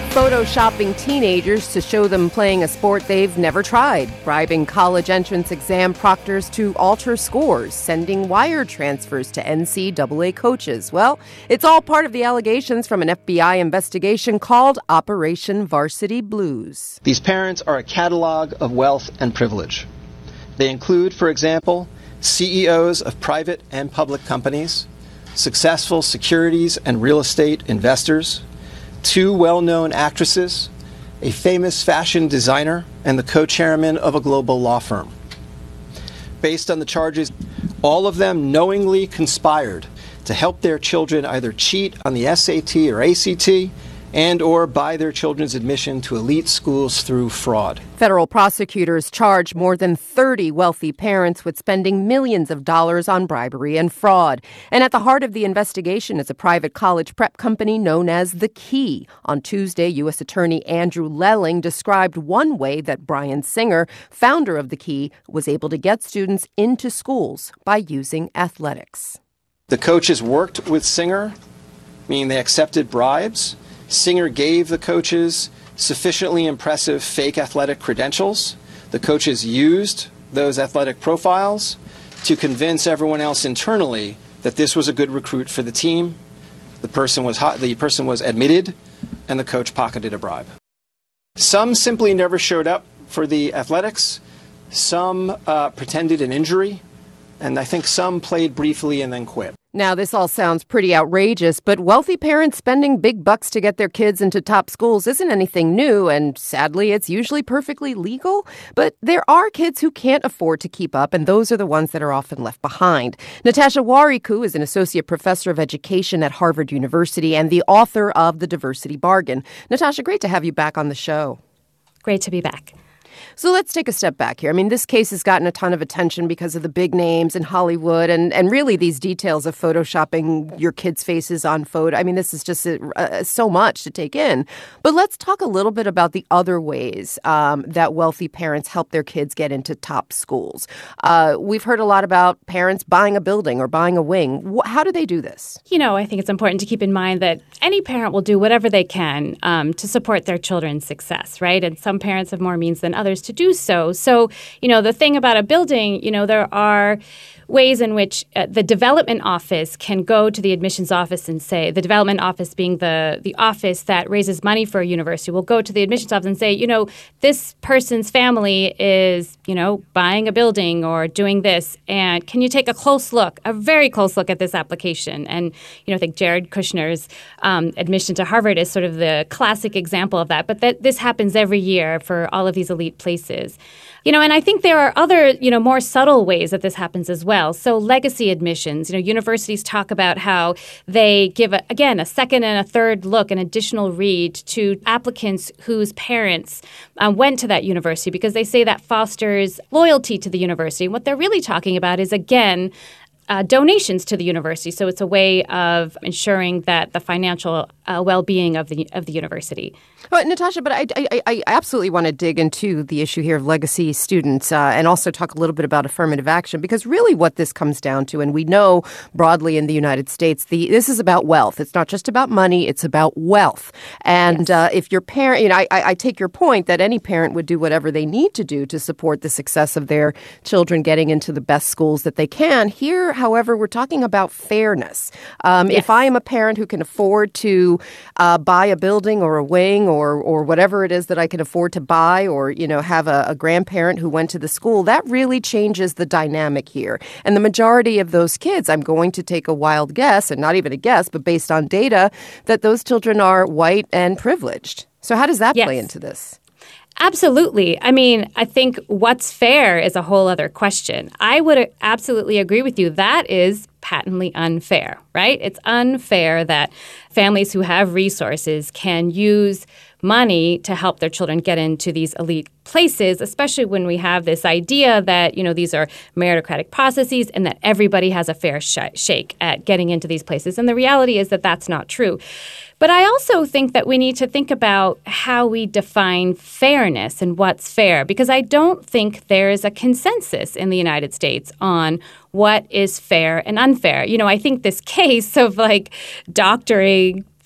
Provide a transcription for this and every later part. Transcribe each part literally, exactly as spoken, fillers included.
Photoshopping teenagers to show them playing a sport they've never tried, bribing college entrance exam proctors to alter scores, sending wire transfers to N C double A coaches. Well, it's all part of the allegations from an F B I investigation called Operation Varsity Blues. These parents are a catalog of wealth and privilege. They include, for example, C E Os of private and public companies, successful securities and real estate investors, two well-known actresses, a famous fashion designer, and the co-chairman of a global law firm. Based on the charges, all of them knowingly conspired to help their children either cheat on the S A T or A C T and or buy their children's admission to elite schools through fraud. Federal prosecutors charge more than thirty wealthy parents with spending millions of dollars on bribery and fraud. And at the heart of the investigation is a private college prep company known as The Key. On Tuesday, U S. Attorney Andrew Lelling described one way that Brian Singer, founder of The Key, was able to get students into schools by using athletics. The coaches worked with Singer, meaning they accepted bribes. Singer gave the coaches sufficiently impressive fake athletic credentials. The coaches used those athletic profiles to convince everyone else internally that this was a good recruit for the team. The person was hot, the person was admitted, and the coach pocketed a bribe. Some simply never showed up for the athletics. Some uh, pretended an injury, and I think some played briefly and then quit. Now, this all sounds pretty outrageous, but wealthy parents spending big bucks to get their kids into top schools isn't anything new, and sadly, it's usually perfectly legal. But there are kids who can't afford to keep up, and those are the ones that are often left behind. Natasha Wariku is an associate professor of education at Harvard University and the author of The Diversity Bargain. Natasha, great to have you back on the show. Great to be back. So let's take a step back here. I mean, this case has gotten a ton of attention because of the big names in Hollywood and, and really these details of photoshopping your kids' faces on photo. I mean, this is just uh, so much to take in. But let's talk a little bit about the other ways um, that wealthy parents help their kids get into top schools. Uh, we've heard a lot about parents buying a building or buying a wing. How do they do this? You know, I think it's important to keep in mind that any parent will do whatever they can um, to support their children's success, right? And some parents have more means than others to do so. So, you know, the thing about a building, you know, there are ways in which uh, the development office can go to the admissions office and say, the development office being the, the office that raises money for a university, will go to the admissions office and say, you know, this person's family is, you know, buying a building or doing this. And can you take a close look, a very close look at this application? And, you know, I think Jared Kushner's um, admission to Harvard is sort of the classic example of that. But that this happens every year for all of these elite places. You know, and I think there are other, you know, more subtle ways that this happens as well. So legacy admissions, you know, universities talk about how they give, a, again, a second and a third look, an additional read to applicants whose parents um, went to that university because they say that fosters loyalty to the university. And what they're really talking about is, again, Uh, donations to the university. So it's a way of ensuring that the financial uh, well-being of the of the university. But Natasha, but I, I, I absolutely want to dig into the issue here of legacy students uh, and also talk a little bit about affirmative action, because really what this comes down to, and we know broadly in the United States, the this is about wealth. It's not just about money. It's about wealth. And yes. uh, if your parent, you know, I, I take your point that any parent would do whatever they need to do to support the success of their children getting into the best schools that they can. Here, however, we're talking about fairness. Um, yes. If I am a parent who can afford to uh, buy a building or a wing or or whatever it is that I can afford to buy, or, you know, have a, a grandparent who went to the school, that really changes the dynamic here. And the majority of those kids, I'm going to take a wild guess, and not even a guess, but based on data, that those children are white and privileged. So how does that yes. play into this? Absolutely. I mean, I think what's fair is a whole other question. I would absolutely agree with you. That is patently unfair, right? It's unfair that families who have resources can use money to help their children get into these elite places, especially when we have this idea that, you know, these are meritocratic processes and that everybody has a fair sh- shake at getting into these places. And the reality is that that's not true. But I also think that we need to think about how we define fairness and what's fair, because I don't think there is a consensus in the United States on what is fair and unfair. You know, I think this case of like doctoring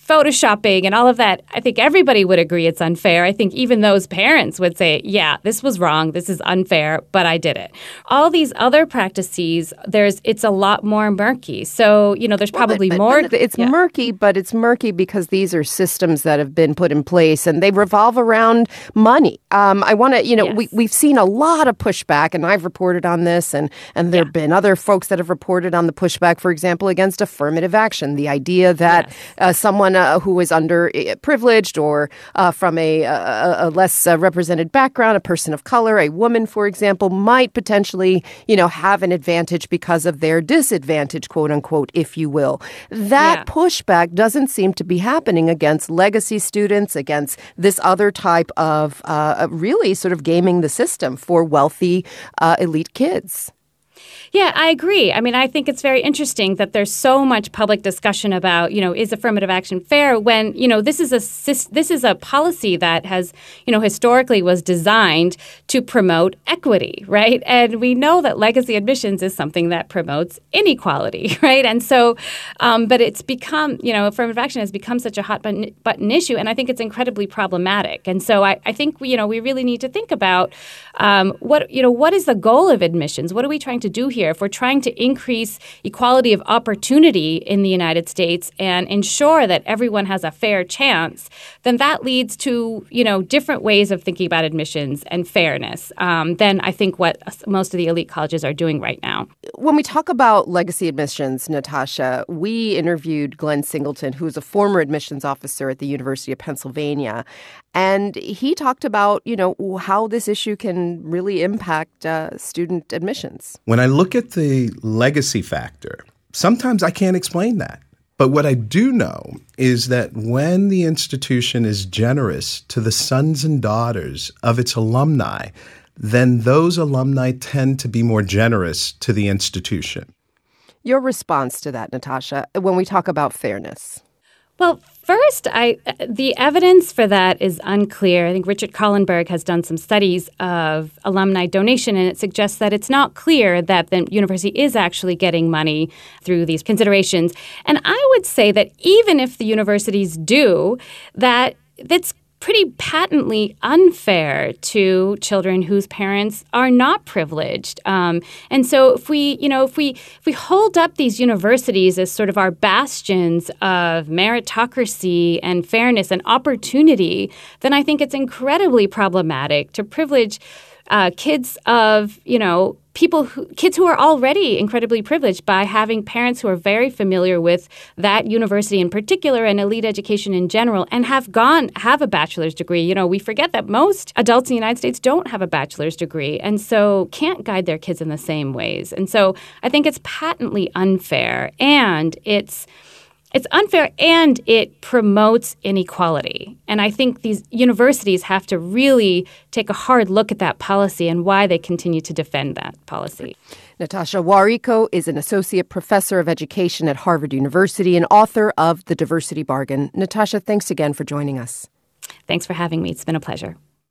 Photoshopping and all of that, I think everybody would agree it's unfair. I think even those parents would say, yeah, this was wrong, this is unfair, but I did it. All these other practices, there's it's a lot more murky. So, you know, there's probably well, more. It's yeah. murky, but it's murky because these are systems that have been put in place and they revolve around money. Um, I want to, you know, yes. we, we've seen a lot of pushback, and I've reported on this, and, and there have yeah. been other folks that have reported on the pushback, for example, against affirmative action. The idea that yes. uh, someone uh, who is underprivileged or uh, from a, a, a less uh, represented background, a person of color, a woman, for example, might potentially, you know, have an advantage because of their disadvantage, quote unquote, if you will. That yeah. pushback doesn't seem to be happening against legacy students, against this other type of uh, really sort of gaming the system for wealthy uh, elite kids. Yeah, I agree. I mean, I think it's very interesting that there's so much public discussion about, you know, is affirmative action fair when, you know, this is a this is a policy that has, you know, historically was designed to promote equity, right? And we know that legacy admissions is something that promotes inequality, right? And so, um, but it's become, you know, affirmative action has become such a hot button, button issue, and I think it's incredibly problematic. And so I, I think, you know, we really need to think about um, what, you know, what is the goal of admissions? What are we trying to do here? If we're trying to increase equality of opportunity in the United States and ensure that everyone has a fair chance, then that leads to, you know, different ways of thinking about admissions and fairness um, than I think what most of the elite colleges are doing right now. When we talk about legacy admissions, Natasha, we interviewed Glenn Singleton, who is a former admissions officer at the University of Pennsylvania. And he talked about, you know, how this issue can really impact uh, student admissions. When I look at the legacy factor, sometimes I can't explain that. But what I do know is that when the institution is generous to the sons and daughters of its alumni, then those alumni tend to be more generous to the institution. Your response to that, Natasha, when we talk about fairness? Well, first, I the evidence for that is unclear. I think Richard Kahlenberg has done some studies of alumni donation, and it suggests that it's not clear that the university is actually getting money through these considerations. And I would say that even if the universities do, that that's pretty patently unfair to children whose parents are not privileged. Um, and so if we, you know, if we if we hold up these universities as sort of our bastions of meritocracy and fairness and opportunity, then I think it's incredibly problematic to privilege uh, kids of, you know, people who, kids who are already incredibly privileged by having parents who are very familiar with that university in particular and elite education in general and have gone, have a bachelor's degree. You know, we forget that most adults in the United States don't have a bachelor's degree and so can't guide their kids in the same ways. And so I think it's patently unfair, and it's It's unfair, and it promotes inequality. And I think these universities have to really take a hard look at that policy and why they continue to defend that policy. Natasha Warrico is an associate professor of education at Harvard University and author of The Diversity Bargain. Natasha, thanks again for joining us. Thanks for having me. It's been a pleasure.